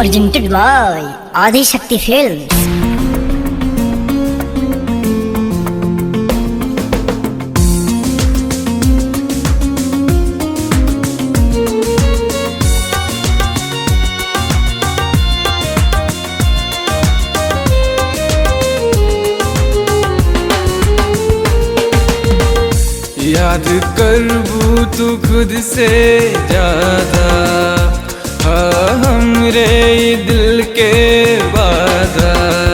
Presented by Adi Shakti Films. याद करबू तू खुद से ज्यादा, हाँ हमरे दिल के वादा।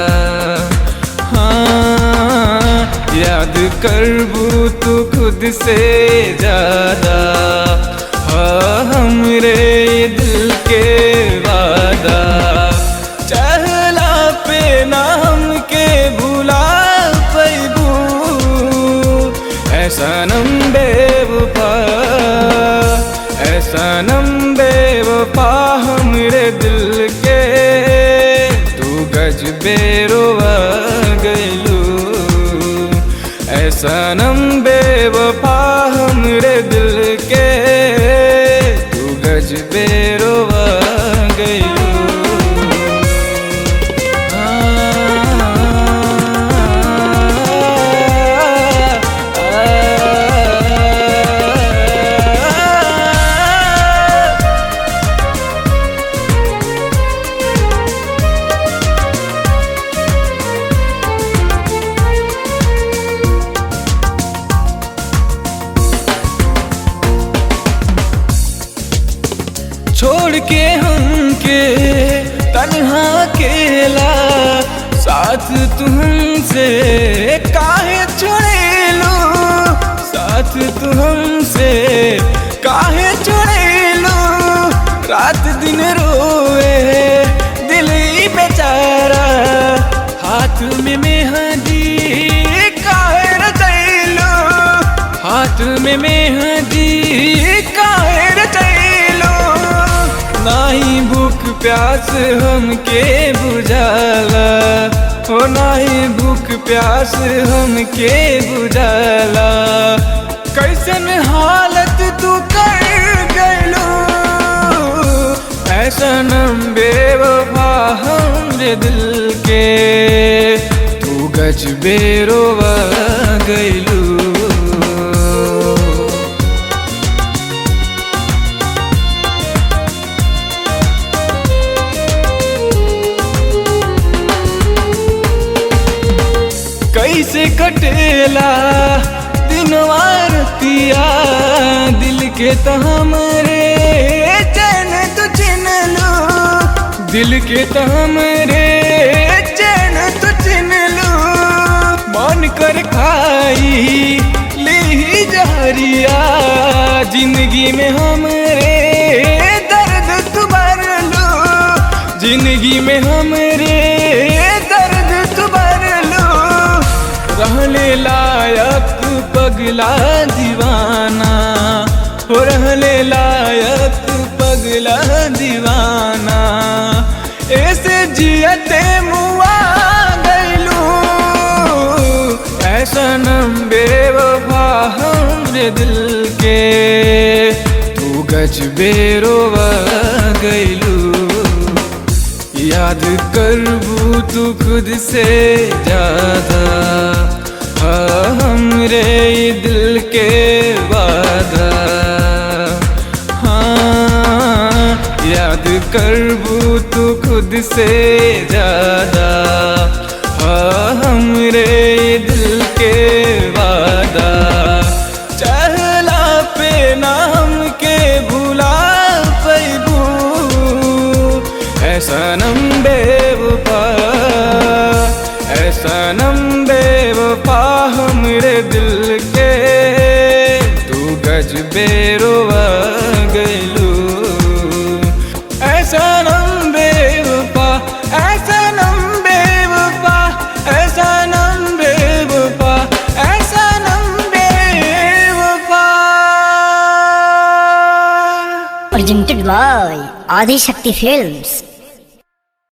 हाँ याद करबू तू खुद से ज्यादा, हाँ हमरे दिल के वादा। चहला पे ना हमके भुला पैबू, ऐसा नम बेवफा, ऐसा नम बेवफा हमरे दिल के। तू गजबे रोवा गइलू, ऐसा नम बेवफा हमरे दिल के। तू गजबे रोवा गइलू। छोड़ के हमके तन्हा अकेला, साथ तू हमसे काहे छोड़ेलू, साथ तू हमसे काहे छोड़ेलू। रात दिन रोए दिल ही बेचारा, हाथ में मेहंदी काहे रचैलू, हाथ में मेहंदी काहे रचैलू। नाही भूख प्यास हमके बुझाला, हो नाही भूख प्यास हमके बुझाला। कैसन हालत तू कर गइलू, ऐसा नम बेवफा हमरे दिल के। तू गजबे रोवा गइलू। कैसे कटेला दिनवा रतिया, दिल के तो हमरे चैन तू छिन लो, दिल के तो हमरे चैन तू छिन लो। मन कर खाई ली जहरिया, जिंदगी में हमरे दर्द तू भर लो, जिंदगी में हमरे दर्द तू भर लो। रहले लायक पगला दीवाना, हो रहले लायक पगला दीवाना। ऐसे जियते मुआ गइलू, ऐसा नम बेवफा हमरे दिल के। तू गजबे रोवा गइलू। याद करबू तू खुद से ज्यादा, हाँ हमरे दिल के वादा। हाँ याद करबू तू खुद से ज्यादा, हाँ हमरे दिल के वादा। चहला पे ना हमके भुला पैबू, ऐसा नम बेवफा, ऐसा नम बेवफा हमरे दिल के। तू गजबे रोवा गइलू, ऐसा नम बेवफा, ऐसा नम बेवफा, ऐसा नम बेवफा, ऐसा नम बेवफा। Presented by Adi Shakti Films.